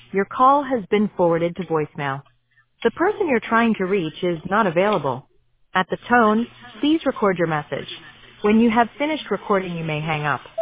Your call has been forwarded to voicemail. The person you're trying to reach is not available. At the tone, please record your message. When you have finished recording, you may hang up.